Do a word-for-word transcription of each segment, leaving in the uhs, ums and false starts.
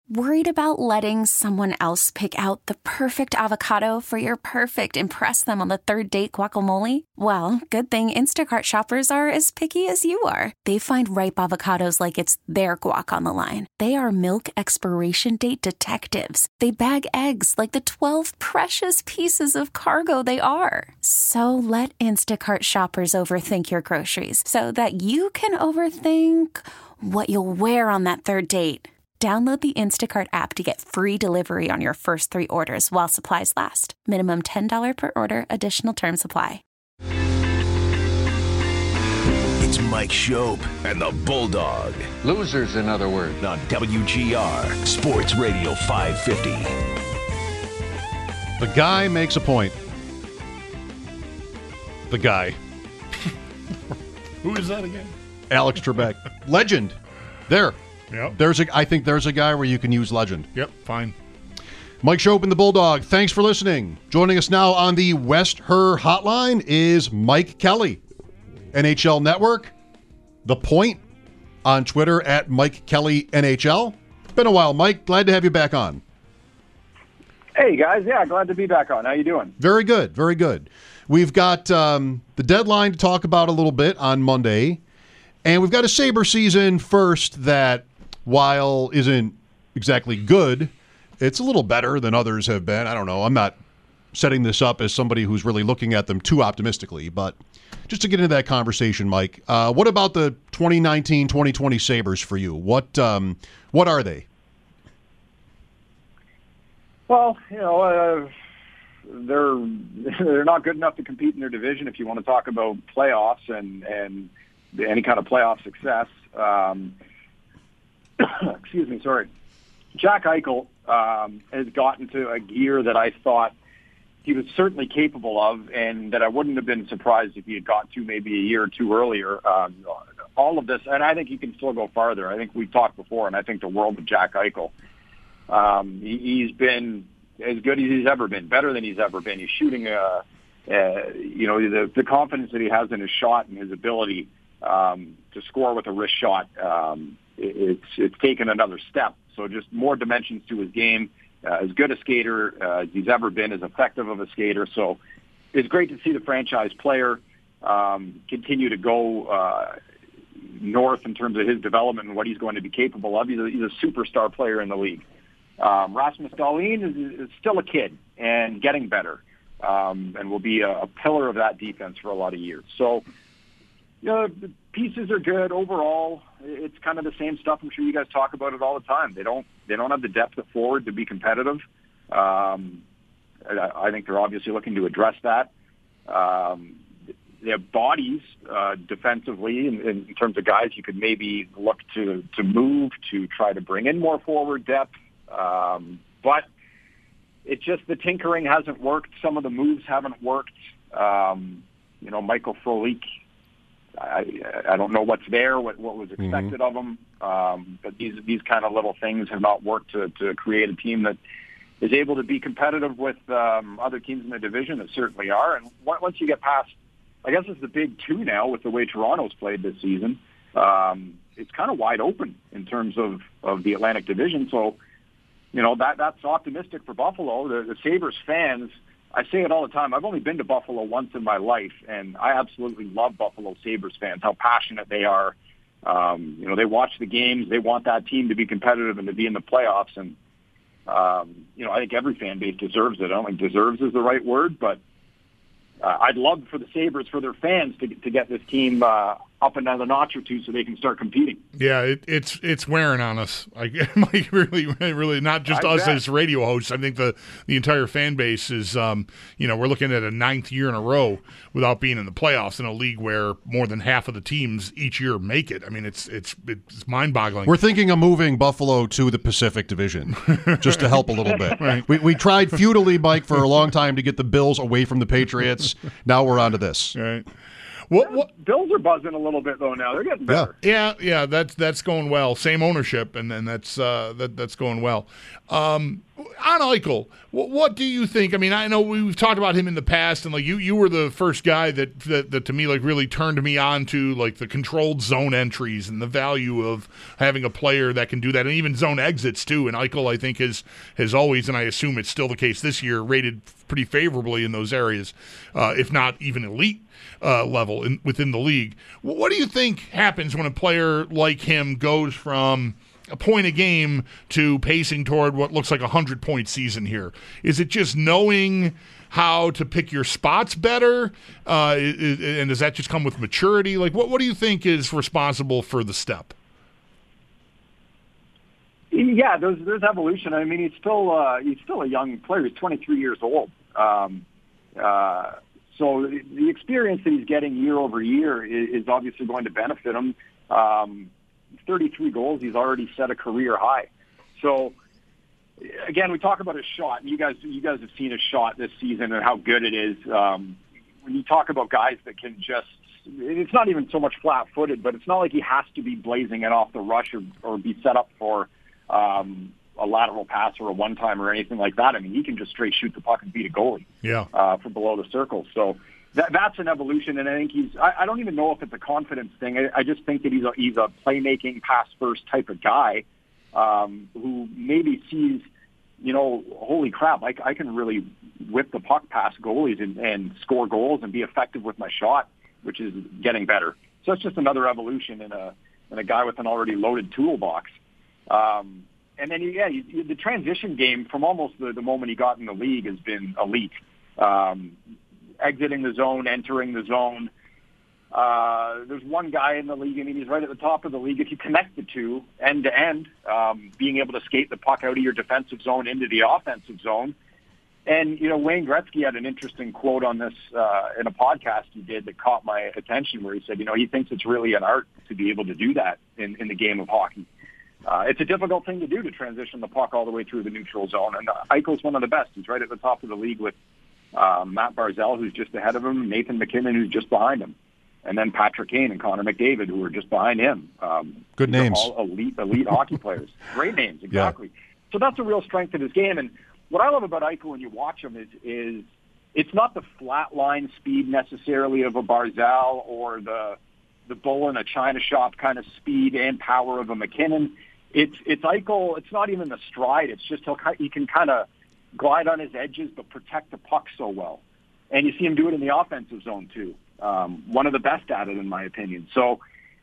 Worried about letting someone else pick out the perfect avocado for your perfect impress them on the third date guacamole? Well, good thing Instacart shoppers are as picky as you are. They find ripe avocados like it's their guac on the line. They are milk expiration date detectives. They bag eggs like the twelve precious pieces of cargo they are. So let Instacart shoppers overthink your groceries so that you can overthink what you'll wear on that third date. Download the Instacart app to get free delivery on your first three orders while supplies last. Minimum ten dollars per order. Additional terms apply. It's Mike Schopp and the Bulldog. Losers, in other words. On W G R, Sports Radio five fifty. The guy makes a point. The guy. Who is that again? Alex Trebek. Legend. There. Yep. There's a. I think there's a guy where you can use legend. Yep, fine. Mike Schopp and the Bulldog, thanks for listening. Joining us now on the West Her Hotline is Mike Kelly, N H L Network, The Point, on Twitter at Mike Kelly N H L. Been a while, Mike. Glad to have you back on. Hey, guys. Yeah, glad to be back on. How you doing? Very good, very good. We've got um, the deadline to talk about a little bit on Monday, and we've got a Sabre season first that, while isn't exactly good, it's a little better than others have been. I don't know. I'm not setting this up as somebody who's really looking at them too optimistically, but just to get into that conversation, Mike, uh, what about the twenty nineteen twenty twenty Sabres for you? What um, what are they? Well, you know, uh, they're they're not good enough to compete in their division if you want to talk about playoffs and, and any kind of playoff success. Um Excuse me, sorry. Jack Eichel um, has gotten to a gear that I thought he was certainly capable of, and that I wouldn't have been surprised if he had got to maybe a year or two earlier. Um, all of this, and I think he can still go farther. I think we've talked before, and I think the world of Jack Eichel. Um, he, he's been as good as he's ever been, better than he's ever been. He's shooting, uh, uh, you know, the, the confidence that he has in his shot and his ability um, to score with a wrist shot. Um, It's it's taken another step. So just more dimensions to his game. Uh, as good a skater uh, as he's ever been, as effective of a skater. So it's great to see the franchise player um, continue to go uh, north in terms of his development and what he's going to be capable of. He's a, he's a superstar player in the league. Um, Rasmus Dahlin is, is still a kid and getting better, um, and will be a, a pillar of that defense for a lot of years. So, you know, the pieces are good overall. It's kind of the same stuff. I'm sure you guys talk about it all the time. They don't they don't have the depth of forward to be competitive. Um, I, I think they're obviously looking to address that. Um, they have bodies uh, defensively in, in terms of guys you could maybe look to to move to try to bring in more forward depth. Um, but it just the tinkering hasn't worked. Some of the moves haven't worked. Um, you know, Michael Frolik. I, I don't know what's there, what, what was expected mm-hmm. of them, um, but these these kind of little things have not worked to, to create a team that is able to be competitive with um, other teams in the division that certainly are. And once you get past, I guess it's the big two now with the way Toronto's played this season, um, it's kind of wide open in terms of, of the Atlantic Division. So, you know, that that's optimistic for Buffalo. The, the Sabres fans, I say it all the time. I've only been to Buffalo once in my life, and I absolutely love Buffalo Sabres fans, how passionate they are. Um, you know, they watch the games. They want that team to be competitive and to be in the playoffs. And, um, you know, I think every fan base deserves it. I don't think deserves is the right word, but uh, I'd love for the Sabres, for their fans, to, to get this team uh, up another notch or two so they can start competing. Yeah, it, it's it's wearing on us. Like, like really, really, not just I us bet. as radio hosts. I think the, the entire fan base is, um, you know, we're looking at a ninth year in a row without being in the playoffs in a league where more than half of the teams each year make it. I mean, it's it's it's mind-boggling. We're thinking of moving Buffalo to the Pacific Division just to help a little bit. Right. We we tried futilely, Mike, for a long time to get the Bills away from the Patriots. Now we're on to this. Right. What, what? Bills are buzzing a little bit though now. They're getting better. Yeah, yeah, yeah. That's that's going well. Same ownership, and then that's uh, that that's going well. Um, on Eichel, what, what do you think? I mean, I know we've talked about him in the past, and like you, you were the first guy that, that that to me like really turned me on to like the controlled zone entries and the value of having a player that can do that, and even zone exits too. And Eichel, I think, has has always, and I assume it's still the case this year, rated pretty favorably in those areas, uh, if not even elite uh, level in, within the league. What do you think happens when a player like him goes from a point a game to pacing toward what looks like a hundred-point season here? Is it just knowing how to pick your spots better, uh, and does that just come with maturity? Like, what what do you think is responsible for the step? Yeah, there's there's evolution. I mean, he's still uh, he's still a young player. He's twenty-three years old. Um, uh, so the experience that he's getting year over year is, is obviously going to benefit him. Um, thirty-three goals. He's already set a career high. So again, we talk about his shot. You guys, you guys have seen his shot this season and how good it is. Um, when you talk about guys that can just, it's not even so much flat-footed, but it's not like he has to be blazing it off the rush or, or be set up for um, a lateral pass or a one-time or anything like that. I mean, he can just straight shoot the puck and beat a goalie yeah. uh, from below the circle. So that, that's an evolution, and I think he's, I, I don't even know if it's a confidence thing. I, I just think that he's a, he's a playmaking, pass-first type of guy um, who maybe sees, you know, holy crap, I, I can really whip the puck past goalies and, and score goals and be effective with my shot, which is getting better. So it's just another evolution in a in a guy with an already loaded toolbox. Um, and then, yeah, you, you, the transition game from almost the, the moment he got in the league has been elite. Um, exiting the zone, entering the zone. Uh, there's one guy in the league, I mean, he's right at the top of the league. If you connect the two end to end, um, being able to skate the puck out of your defensive zone into the offensive zone. And, you know, Wayne Gretzky had an interesting quote on this uh, in a podcast he did that caught my attention, where he said, you know, he thinks it's really an art to be able to do that in, in the game of hockey. Uh, it's a difficult thing to do, to transition the puck all the way through the neutral zone. And uh, Eichel's one of the best. He's right at the top of the league with uh, Matt Barzal, who's just ahead of him, Nathan McKinnon, who's just behind him, and then Patrick Kane and Connor McDavid, who are just behind him. Um, Good names. All elite, elite hockey players. Great names, exactly. Yeah. So that's a real strength of his game. And what I love about Eichel when you watch him is, is it's not the flat line speed necessarily of a Barzal or the the bull in a china shop kind of speed and power of a McKinnon. It's it's Eichel. It's not even the stride. It's just he'll, he can kind of glide on his edges but protect the puck so well. And you see him do it in the offensive zone too. Um, one of the best at it, in my opinion. So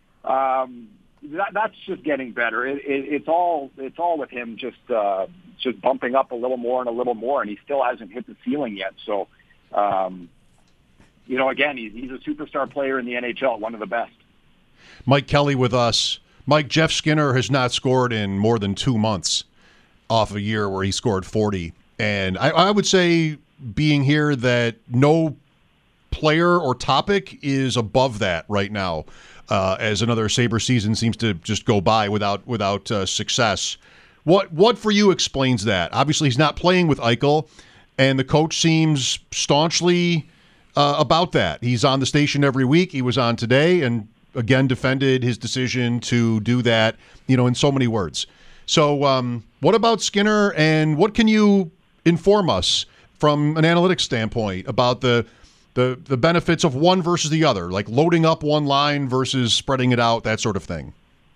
um, that, that's just getting better. It, it, it's all it's all with him just uh, just bumping up a little more and a little more, and he still hasn't hit the ceiling yet. So, um, you know, again, he's, he's a superstar player in the N H L, one of the best. Mike Kelly with us. Mike, Jeff Skinner has not scored in more than two months off a year where he scored forty. And I, I would say, being here, that no player or topic is above that right now, uh, as another Sabre season seems to just go by without without uh, success. What what for you explains that? Obviously, he's not playing with Eichel, and the coach seems staunchly uh, about that. He's on the station every week. He was on today, and again defended his decision to do that, you know, in so many words. So um, what about Skinner, and what can you inform us from an analytics standpoint about the the the benefits of one versus the other, like loading up one line versus spreading it out, that sort of thing?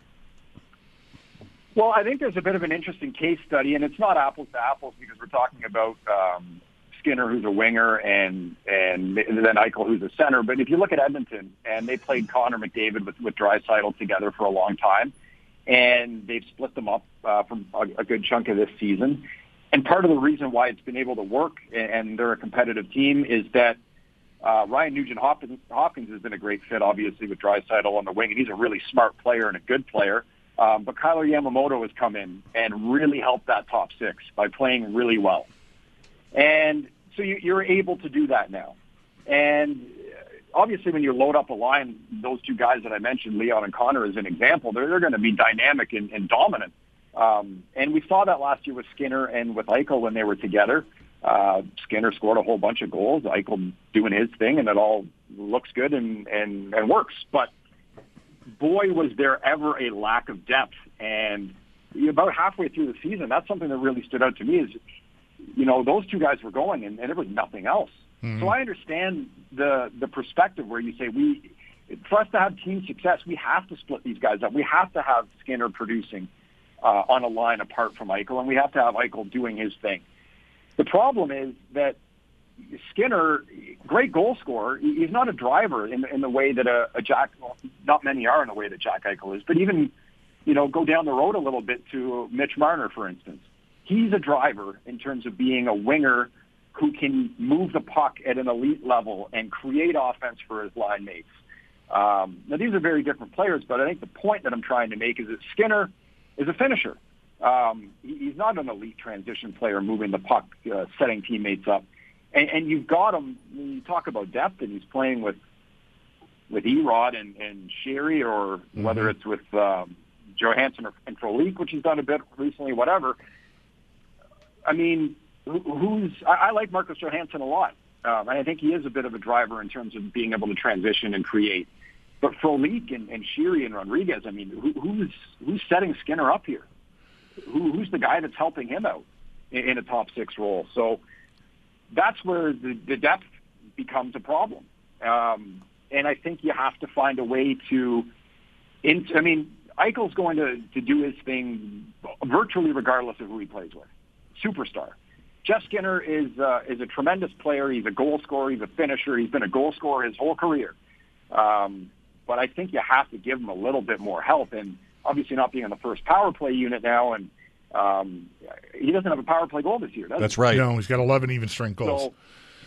Well, I think there's a bit of an interesting case study, and it's not apples to apples because we're talking about um, Skinner, who's a winger, and and then Eichel, who's a center. But if you look at Edmonton, and they played Connor McDavid with, with Draisaitl together for a long time, and they've split them up uh, from a, a good chunk of this season. And part of the reason why it's been able to work, and they're a competitive team, is that uh, Ryan Nugent-Hopkins, Hopkins has been a great fit, obviously, with Draisaitl on the wing, and he's a really smart player and a good player. Um, but Kyler Yamamoto has come in and really helped that top six by playing really well. And so you, you're able to do that now. And obviously when you load up a line, those two guys that I mentioned, Leon and Connor, as an example, they're, they're going to be dynamic and, and dominant. Um, and we saw that last year with Skinner and with Eichel when they were together. Uh, Skinner scored a whole bunch of goals, Eichel doing his thing, and it all looks good and, and, and works. But boy, was there ever a lack of depth. And about halfway through the season, that's something that really stood out to me, is you know, those two guys were going, and, and there was nothing else. Mm-hmm. So I understand the the perspective where you say we, for us to have team success, we have to split these guys up. We have to have Skinner producing uh, on a line apart from Eichel, and we have to have Eichel doing his thing. The problem is that Skinner, great goal scorer, he's not a driver in, in the way that a, a Jack, well, not many are in the way that Jack Eichel is, but even, you know, go down the road a little bit to Mitch Marner, for instance. He's a driver in terms of being a winger who can move the puck at an elite level and create offense for his line mates. Um, now, these are very different players, but I think the point that I'm trying to make is that Skinner is a finisher. Um, he, he's not an elite transition player moving the puck, uh, setting teammates up. And, and you've got him, when you talk about depth, and he's playing with with Erod and, and Sherry, or mm-hmm. whether it's with um, Johansson or, and Frolik, which he's done a bit recently, whatever. I mean, who, who's I, I like Marcus Johansson a lot. Um, and I think he is a bit of a driver in terms of being able to transition and create. But Frolik and, and Sherry and Rodriguez, I mean, who, who's who's setting Skinner up here? Who, who's the guy that's helping him out in, in a top six role? So that's where the, the depth becomes a problem. Um, and I think you have to find a way to, in, I mean, Eichel's going to, to do his thing virtually regardless of who he plays with. Superstar. Jeff Skinner is uh, is a tremendous player. He's a goal scorer. He's a finisher. He's been a goal scorer his whole career. Um, but I think you have to give him a little bit more help. And obviously not being on the first power play unit now, and um, he doesn't have a power play goal this year, does That's he? right. No, he's got eleven even strength goals. So,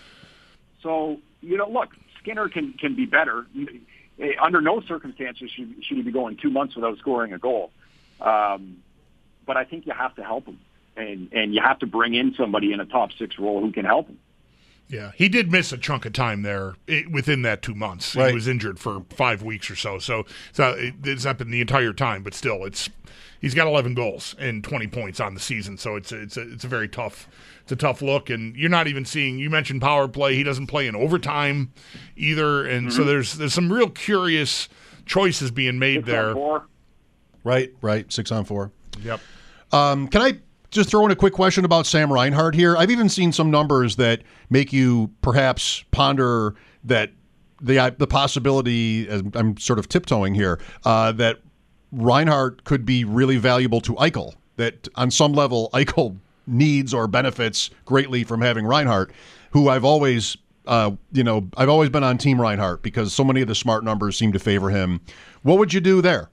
so, you know, look, Skinner can, can be better. Under no circumstances should, should he be going two months without scoring a goal. Um, but I think you have to help him. And and you have to bring in somebody in a top six role who can help him. Yeah, he did miss a chunk of time there it, within that two months. Right. He was injured for five weeks or so, so, so it, it's not been the entire time. But still, it's he's got eleven goals and twenty points on the season, so it's a, it's a, it's a very tough it's a tough look. And you're not even seeing. You mentioned power play; he doesn't play in overtime either, and mm-hmm. so there's there's some real curious choices being made six there. On four. Right, right, six on four. Yep. Um, can I just throw in a quick question about Sam Reinhart here? I've even seen some numbers that make you perhaps ponder that the the possibility, as I'm sort of tiptoeing here, uh, that Reinhart could be really valuable to Eichel, that on some level Eichel needs or benefits greatly from having Reinhart, who I've always, uh, you know, I've always been on Team Reinhart because so many of the smart numbers seem to favor him. What would you do there?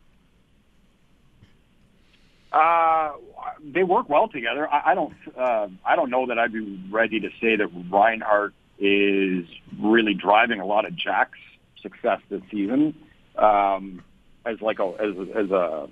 Uh, they work well together. I, I don't. Uh, I don't know that I'd be ready to say that Reinhart is really driving a lot of Jack's success this season. Um, as like a as as a.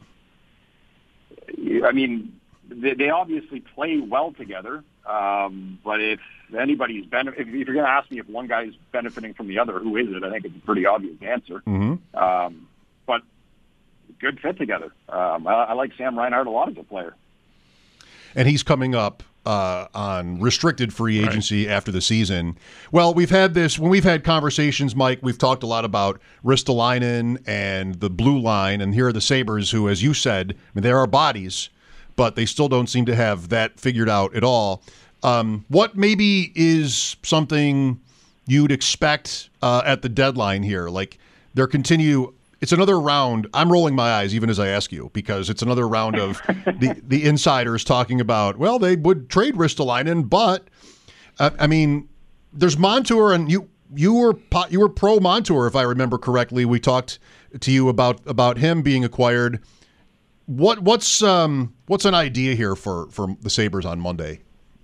I mean, they, they obviously play well together. Um, but if anybody's benef- if, if you're going to ask me if one guy's benefiting from the other, who is it? I think it's a pretty obvious answer. Mm-hmm. Um, but good fit together. Um, I, I like Sam Reinhart a lot as a player. And he's coming up uh, on restricted free agency right. after the season. Well, we've had this, when we've had conversations, Mike, we've talked a lot about Ristolainen and the blue line, and here are the Sabres who, as you said, I mean, there are bodies, but they still don't seem to have that figured out at all. Um, what maybe is something you'd expect uh, at the deadline here? Like, there continue... It's another round. I'm rolling my eyes even as I ask you because it's another round of the, the insiders talking about, well, they would trade Ristolainen, but uh, I mean, there's Montour, and you you were you were pro Montour if I remember correctly. We talked to you about about him being acquired. What what's um what's an idea here for for the Sabres on Monday?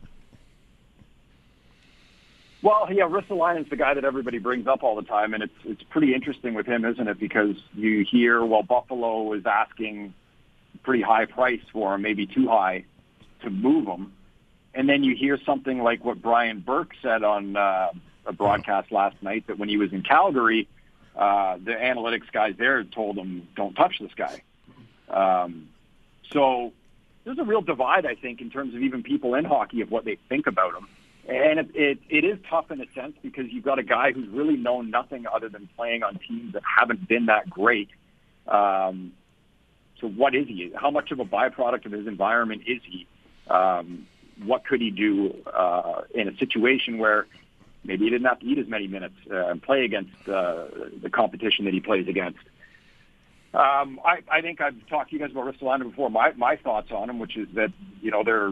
Well, yeah, Ristolainen's the guy that everybody brings up all the time, and it's it's pretty interesting with him, isn't it? Because you hear, well, Buffalo is asking a pretty high price for him, maybe too high, to move him, and then you hear something like what Brian Burke said on uh, a broadcast last night, that when he was in Calgary, uh, the analytics guys there told him, don't touch this guy. Um, so there's a real divide, I think, in terms of even people in hockey of what they think about him. And it, it it is tough in a sense because you've got a guy who's really known nothing other than playing on teams that haven't been that great. Um, so what is he? How much of a byproduct of his environment is he? Um, what could he do uh, in a situation where maybe he didn't have to eat as many minutes uh, and play against uh, the competition that he plays against. Um, I, I think I've talked to you guys about Ristolainen before. My my thoughts on him, which is that you know there,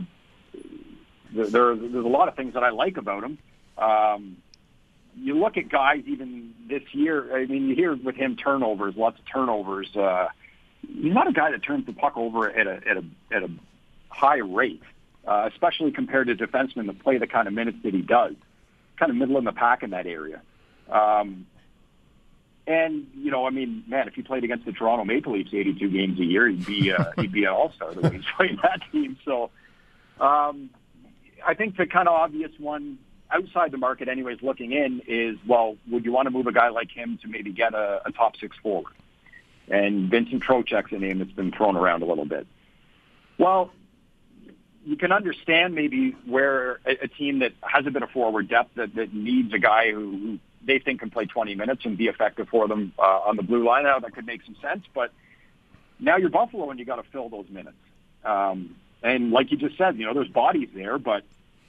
there there's a lot of things that I like about him. Um, you look at guys even this year. I mean, you hear with him turnovers, lots of turnovers. Uh, he's not a guy that turns the puck over at a at a at a high rate, uh, especially compared to defensemen that play the kind of minutes that he does. Kind of middle in the pack in that area. Um, And, you know, I mean, man, if he played against the Toronto Maple Leafs eighty-two games a year, he'd be uh, he'd be an all-star the way he's playing that team. So um, I think the kind of obvious one outside the market anyways looking in is, well, would you want to move a guy like him to maybe get a, a top six forward? And Vincent Trocheck's a name that's been thrown around a little bit. Well, you can understand maybe where a, a team that has a bit of forward depth that, that needs a guy who, who they think can play twenty minutes and be effective for them uh, on the blue line. Now that could make some sense, but now you're Buffalo and you got to fill those minutes. Um, and like you just said, you know, there's bodies there, but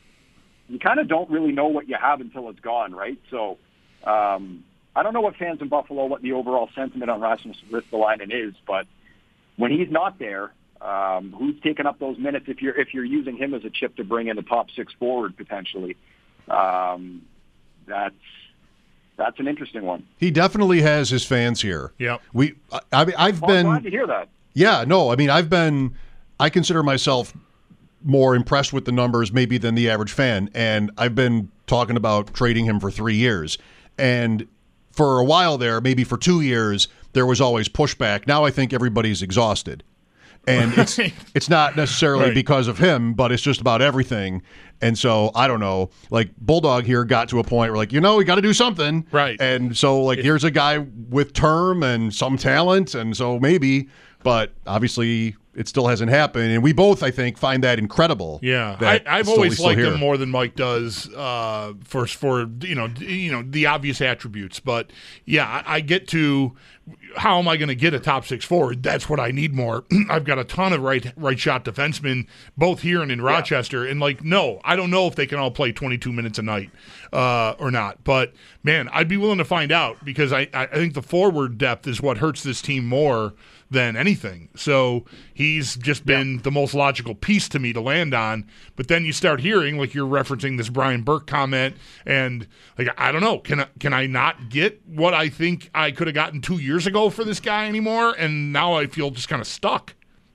you kind of don't really know what you have until it's gone, right? So um, I don't know what fans in Buffalo, what the overall sentiment on Rasmus Ristolainen is, but when he's not there, um, who's taking up those minutes if you're if you're using him as a chip to bring in a top six forward potentially? Um, that's That's an interesting one. He definitely has his fans here. Yeah, we. I, I mean, I've well, been I'm glad to hear that. Yeah, no, I mean, I've been. I consider myself more impressed with the numbers maybe than the average fan, and I've been talking about trading him for three years, and for a while there, maybe for two years, there was always pushback. Now I think everybody's exhausted. And it's it's not necessarily right. because of him, but it's just about everything. And so, I don't know, like Bulldog here got to a point where like, you know, we got to do something. Right. And so like, here's a guy with term and some talent. And so maybe, but obviously it still hasn't happened. And we both, I think, find that incredible. Yeah. that I, I've still- always he's still liked here. him more than Mike does uh, for, for, you know, d- you know, the obvious attributes. But yeah, I, I get to, how am I going to get a top six forward? That's what I need more. I've got a ton of right right shot defensemen, both here and in Rochester. And, like, no, I don't know if they can all play twenty-two minutes a night uh, or not. But, man, I'd be willing to find out because I, I think the forward depth is what hurts this team more than anything. So he's just been yeah. the most logical piece to me to land on. But then you start hearing, like you're referencing this Brian Burke comment, and like I don't know, can I, can I not get what I think I could have gotten two years ago for this guy anymore? And now I feel just kind of stuck.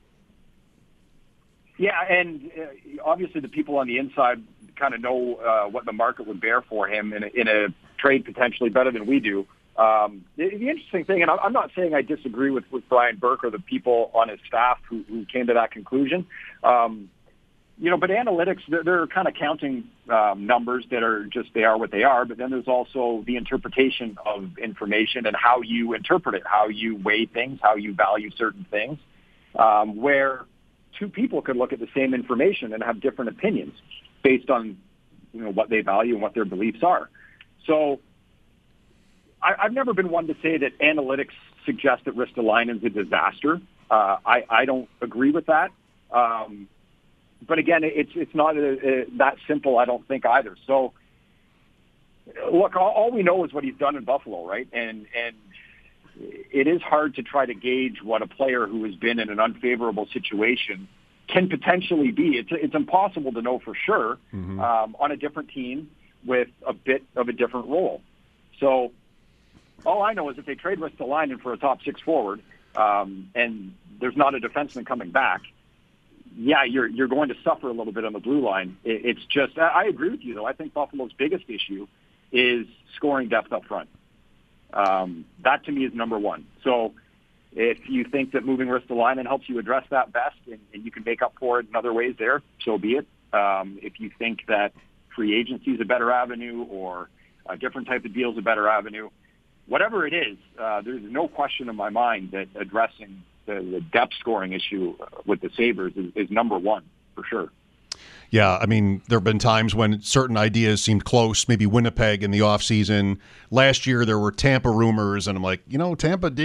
Yeah, and uh, obviously the people on the inside kind of know uh, what the market would bear for him in a, in a trade potentially better than we do. Um, the, the interesting thing, and I'm not saying I disagree with, with Brian Burke or the people on his staff who, who came to that conclusion, um, you know, but analytics, they're, they're kind of counting um, numbers that are just, they are what they are, but then there's also the interpretation of information and how you interpret it, how you weigh things, how you value certain things, um, where two people could look at the same information and have different opinions based on, you know, what they value and what their beliefs are. So, I, I've never been one to say that analytics suggest that Ristolainen's a disaster. Uh, I, I don't agree with that. Um, but again, it's it's not a, a, that simple, I don't think, either. So, look, all, all we know is what he's done in Buffalo, right? And and it is hard to try to gauge what a player who has been in an unfavorable situation can potentially be. It's it's impossible to know for sure mm-hmm. um, on a different team with a bit of a different role. So, all I know is if they trade Ristolainen for a top six forward, um, and there's not a defenseman coming back, yeah, you're you're going to suffer a little bit on the blue line. It, it's just, I, I agree with you, though. I think Buffalo's biggest issue is scoring depth up front. Um, that, to me, is number one. So if you think that moving Ristolainen helps you address that best and, and you can make up for it in other ways there, so be it. Um, if you think that free agency is a better avenue or a different type of deal is a better avenue, whatever it is, uh, there's no question in my mind that addressing the, the depth scoring issue with the Sabres is, is number one, for sure. Yeah, I mean, there have been times when certain ideas seemed close, maybe Winnipeg in the offseason. Last year there were Tampa rumors, and I'm like, you know, Tampa did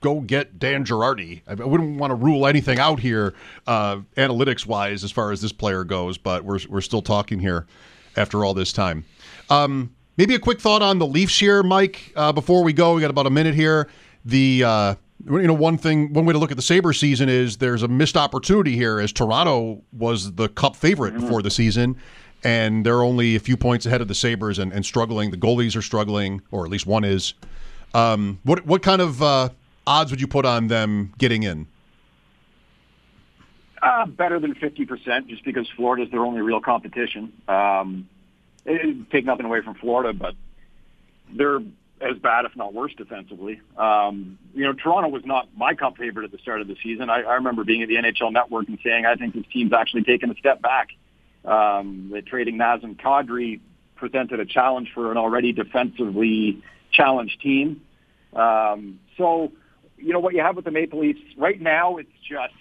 go get Dan Girardi. I wouldn't want to rule anything out here, uh, analytics-wise, as far as this player goes, but we're we're still talking here after all this time. Um, maybe a quick thought on the Leafs here, Mike, uh, before we go. We got about a minute here. The uh, you know, one thing, one way to look at the Sabres season is there's a missed opportunity here, as Toronto was the Cup favorite mm-hmm. before the season, and they're only a few points ahead of the Sabres and, and struggling. The goalies are struggling, or at least one is. Um, what what kind of uh, odds would you put on them getting in? Uh, better than fifty percent, just because Florida's their only real competition. Um, it, take nothing away from Florida, but they're as bad, if not worse, defensively. Um, you know, Toronto was not my Cup favorite at the start of the season. I, I remember being at the N H L Network and saying, I think this team's actually taken a step back. Um, the trading Nazem Kadri presented a challenge for an already defensively challenged team. Um, so, you know, what you have with the Maple Leafs right now, it's just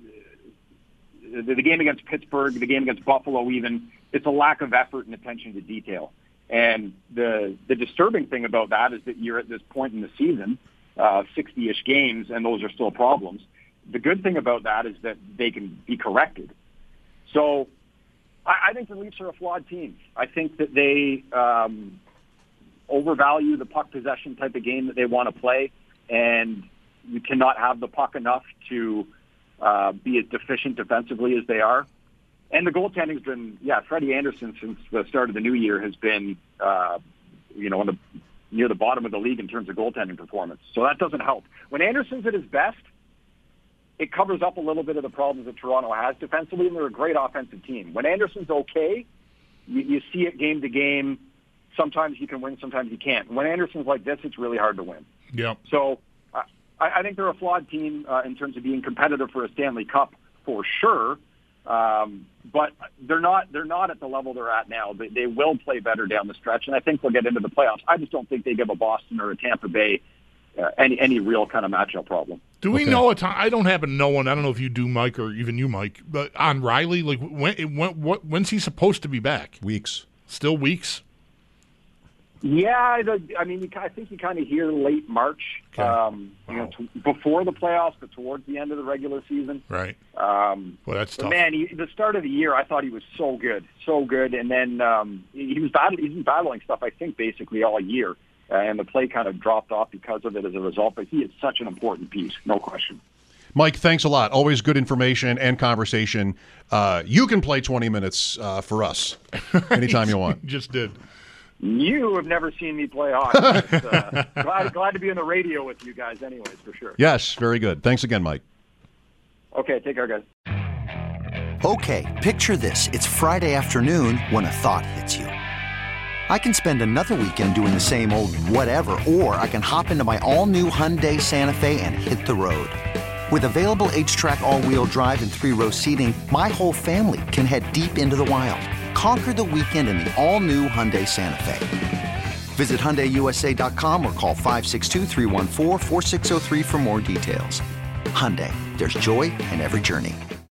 uh, the, the game against Pittsburgh, the game against Buffalo even, it's a lack of effort and attention to detail. And the the disturbing thing about that is that you're at this point in the season, uh, sixty-ish games, and those are still problems. The good thing about that is that they can be corrected. So I, I think the Leafs are a flawed team. I think that they um, overvalue the puck possession type of game that they want to play, and you cannot have the puck enough to uh, be as deficient defensively as they are. And the goaltending's been, yeah, Freddie Anderson since the start of the new year has been, uh, you know, on the near the bottom of the league in terms of goaltending performance. So that doesn't help. When Anderson's at his best, it covers up a little bit of the problems that Toronto has defensively, and they're a great offensive team. When Anderson's okay, you, you see it game to game. Sometimes you can win, sometimes you can't. When Anderson's like this, it's really hard to win. Yeah. So uh, I, I think they're a flawed team uh, in terms of being competitive for a Stanley Cup for sure. Um, but they're not they're not at the level they're at now. They, they will play better down the stretch, and I think they'll get into the playoffs. I just don't think they give a Boston or a Tampa Bay uh, any any real kind of matchup problem. Do we okay. know a time? I don't happen to know one. I don't know if you do, Mike, or even you, Mike. But on Riley, like when, when what when's he supposed to be back? Weeks. Still weeks. Yeah, the, I mean, you, I think you kind of hear late March, Okay. um, Wow. you know, t- before the playoffs, but towards the end of the regular season. Right. Um, Well, that's but tough. man, he, the start of the year, I thought he was so good, so good, and then um, he, he was battle, he's been battling stuff, I think, basically all year, uh, and the play kind of dropped off because of it as a result. But he is such an important piece, no question. Mike, thanks a lot. Always good information and conversation. Uh, you can play twenty minutes uh, for us anytime you want. Just did. You have never seen me play hockey. But, uh, glad, glad to be on the radio with you guys anyways, for sure. Yes, very good. Thanks again, Mike. Okay, take care, guys. Okay, picture this. It's Friday afternoon when a thought hits you. I can spend another weekend doing the same old whatever, or I can hop into my all-new Hyundai Santa Fe and hit the road. With available H-Track all-wheel drive and three-row seating, my whole family can head deep into the wild. Conquer the weekend in the all-new Hyundai Santa Fe. Visit Hyundai U S A dot com or call five six two, three one four, four six zero three for more details. Hyundai, there's joy in every journey.